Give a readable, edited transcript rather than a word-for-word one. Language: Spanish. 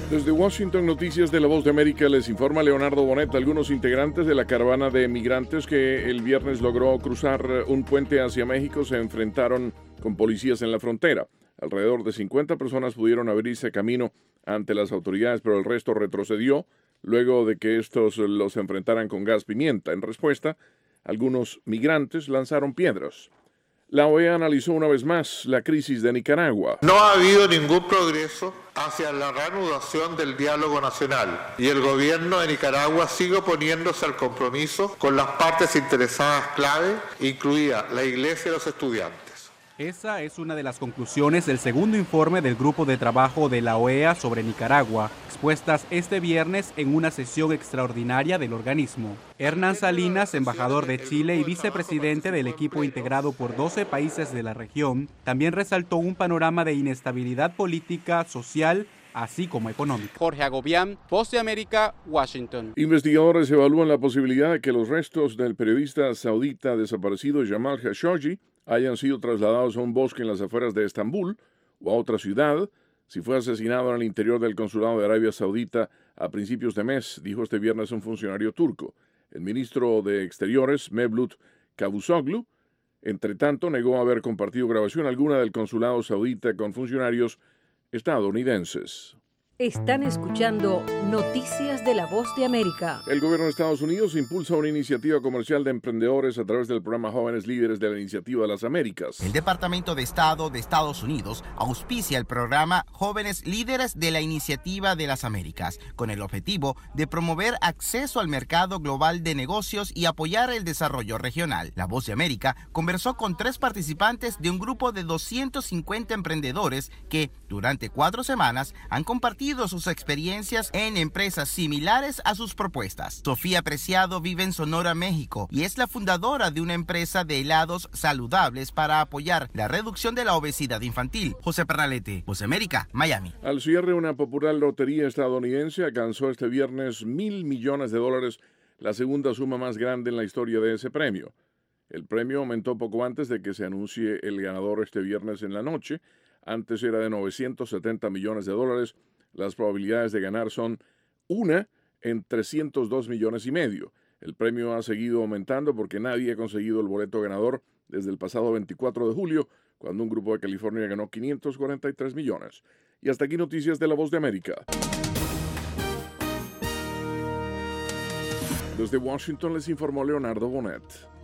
Desde Washington, Noticias de la Voz de América, les informa Leonardo Bonet. Algunos integrantes de la caravana de migrantes que el viernes logró cruzar un puente hacia México se enfrentaron con policías en la frontera. Alrededor de 50 personas pudieron abrirse camino ante las autoridades, pero el resto retrocedió luego de que estos los enfrentaran con gas pimienta. En respuesta, algunos migrantes lanzaron piedras. La OEA analizó una vez más la crisis de Nicaragua. No ha habido ningún progreso hacia la reanudación del diálogo nacional y el gobierno de Nicaragua sigue oponiéndose al compromiso con las partes interesadas clave, incluida la Iglesia y los estudiantes. Esa es una de las conclusiones del segundo informe del Grupo de Trabajo de la OEA sobre Nicaragua, expuestas este viernes en una sesión extraordinaria del organismo. Hernán Salinas, embajador de Chile y vicepresidente del equipo integrado por 12 países de la región, también resaltó un panorama de inestabilidad política, social, así como económica. Jorge Agobián, Voz de América, Washington. Investigadores evalúan la posibilidad de que los restos del periodista saudita desaparecido Jamal Khashoggi hayan sido trasladados a un bosque en las afueras de Estambul o a otra ciudad si fue asesinado en el interior del consulado de Arabia Saudita a principios de mes, dijo este viernes un funcionario turco. El ministro de Exteriores, Mevlut Cavusoglu, entre tanto, negó haber compartido grabación alguna del consulado saudita con funcionarios estadounidenses. Están escuchando Noticias de la Voz de América. El gobierno de Estados Unidos impulsa una iniciativa comercial de emprendedores a través del programa Jóvenes Líderes de la Iniciativa de las Américas. El Departamento de Estado de Estados Unidos auspicia el programa Jóvenes Líderes de la Iniciativa de las Américas, con el objetivo de promover acceso al mercado global de negocios y apoyar el desarrollo regional. La Voz de América conversó con 3 participantes de un grupo de 250 emprendedores que, durante 4 semanas, han compartido sus experiencias en empresas similares a sus propuestas. Sofía Preciado vive en Sonora, México, y es la fundadora de una empresa de helados saludables para apoyar la reducción de la obesidad infantil. José Pernalete, Voz América, Miami. Al cierre, una popular lotería estadounidense alcanzó este viernes $1,000 millones, la segunda suma más grande en la historia de ese premio. El premio aumentó poco antes de que se anuncie el ganador este viernes en la noche. Antes era de $970 millones. Las probabilidades de ganar son 1 en 302,5 millones. El premio ha seguido aumentando porque nadie ha conseguido el boleto ganador desde el pasado 24 de julio, cuando un grupo de California ganó 543 millones. Y hasta aquí Noticias de la Voz de América. Desde Washington les informó Leonardo Bonet.